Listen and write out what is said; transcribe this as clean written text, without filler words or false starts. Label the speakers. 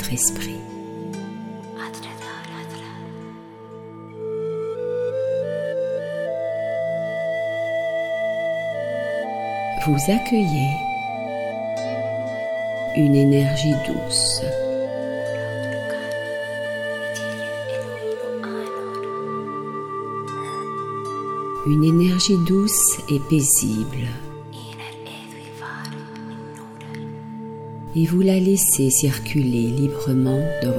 Speaker 1: votre esprit. Vous accueillez une énergie douce. Une énergie douce et paisible. Et vous la laissez circuler librement dans